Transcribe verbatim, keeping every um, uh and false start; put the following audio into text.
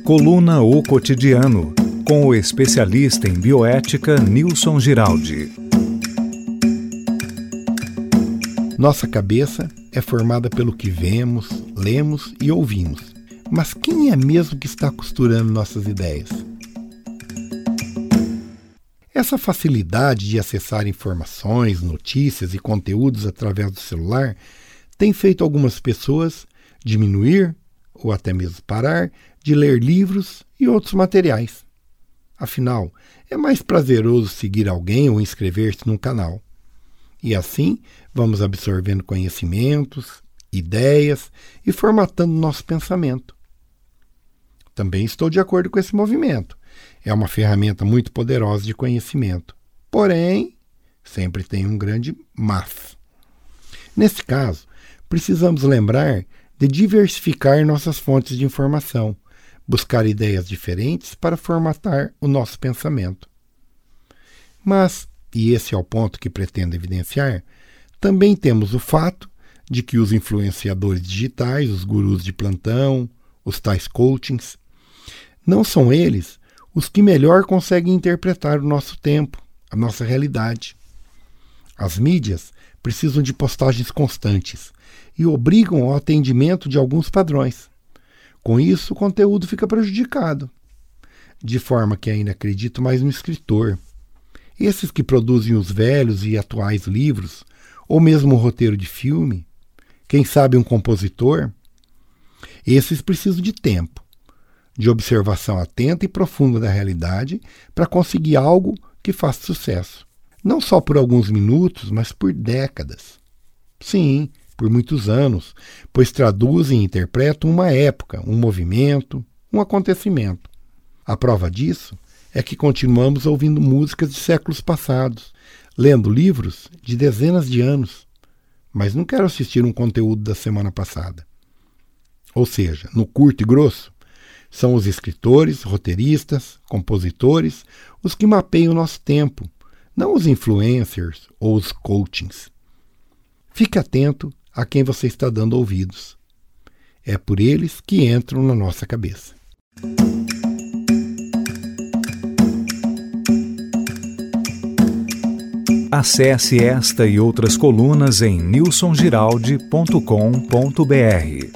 Coluna O Cotidiano, com o especialista em bioética Nilson Giraldi. Nossa cabeça é formada pelo que vemos, lemos e ouvimos. Mas quem é mesmo que está costurando nossas ideias? Essa facilidade de acessar informações, notícias e conteúdos através do celular tem feito algumas pessoas diminuir ou até mesmo parar de ler livros e outros materiais. Afinal, é mais prazeroso seguir alguém ou inscrever-se num canal. E assim, vamos absorvendo conhecimentos, ideias e formatando nosso pensamento. Também estou de acordo com esse movimento. É uma ferramenta muito poderosa de conhecimento. Porém, sempre tem um grande mas. Nesse caso, precisamos lembrar de diversificar nossas fontes de informação, buscar ideias diferentes para formatar o nosso pensamento. Mas, e esse é o ponto que pretendo evidenciar, também temos o fato de que os influenciadores digitais, os gurus de plantão, os tais coachings, não são eles os que melhor conseguem interpretar o nosso tempo, a nossa realidade. As mídias precisam de postagens constantes e obrigam ao atendimento de alguns padrões. Com isso, o conteúdo fica prejudicado, de forma que ainda acredito mais no escritor. Esses que produzem os velhos e atuais livros, ou mesmo o roteiro de filme, quem sabe um compositor, esses precisam de tempo, de observação atenta e profunda da realidade para conseguir algo que faça sucesso. Não só por alguns minutos, mas por décadas. Sim, por muitos anos, pois traduzem e interpretam uma época, um movimento, um acontecimento. A prova disso é que continuamos ouvindo músicas de séculos passados, lendo livros de dezenas de anos, mas não quero assistir um conteúdo da semana passada. Ou seja, no curto e grosso, são os escritores, roteiristas, compositores, os que mapeiam o nosso tempo, não os influencers ou os coachings. Fique atento a quem você está dando ouvidos. É por eles que entram na nossa cabeça. Acesse esta e outras colunas em nilson giraldi ponto com ponto br.